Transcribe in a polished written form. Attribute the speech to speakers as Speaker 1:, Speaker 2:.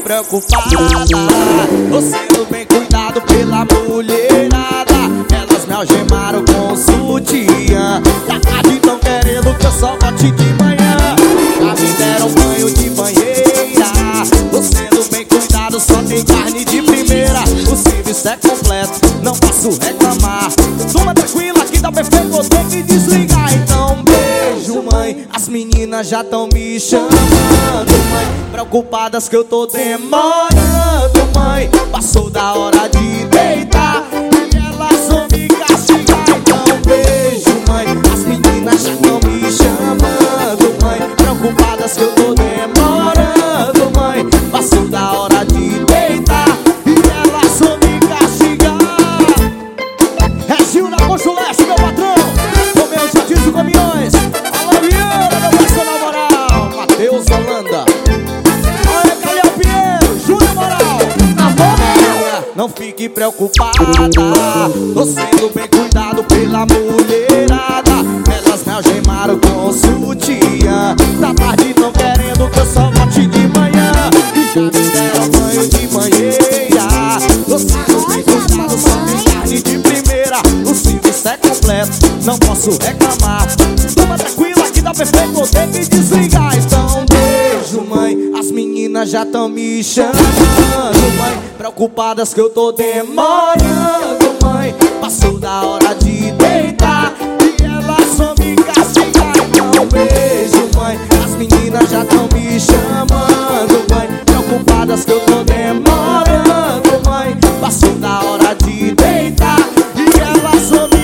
Speaker 1: preocupada. Tô sendo bem cuidado pela mulherada. Elas me algemaram com sutiã. Da tarde tão querendo que eu só volte de manhã. Já me deram banho de banheira. Tô sendo bem cuidado, só tem carne de primeira. O serviço é completo, não posso reclamar. Toma tranquila que tá perfeito, vou ter que desligar. Então beijo, mãe, as meninas já tão me chamando, mãe, preocupadas que eu tô demorando, mãe. Passou da hora de deitar e elas vão me castigar. Então beijo, mãe, as meninas já tão me chamando, mãe, preocupadas que eu tô demorando, mãe. Passou da hora de deitar e elas vão me castigar. É Gil da Costa Leste, meu patrão. Com meus gentis e caminhões. Alô, Vieira, meu parceiro na moral. Matheus Holanda. Olha, Calhau Pinheiro, Júnior Moral. Na bola, não fique preocupada. Tô sendo bem cuidado pela mulherada. Elas me algemaram com sutiã. Da tarde tão querendo que eu só volte de manhã. E já me deram banho de banheira. Tô sendo bem cuidado, só tem carne de primeira. O serviço é completo, não posso reclamar. Toma tranquila que tá perfeito, vou ter que desligar. Então beijo, mãe, as meninas já tão me chamando, mãe, preocupadas que eu tô demorando, mãe. Passou da hora de deitar e elas vão me castigar. Então beijo, mãe, as meninas já tão me chamando, mãe, preocupadas que eu tô demorando, mãe. Passou da hora de deitar e elas vão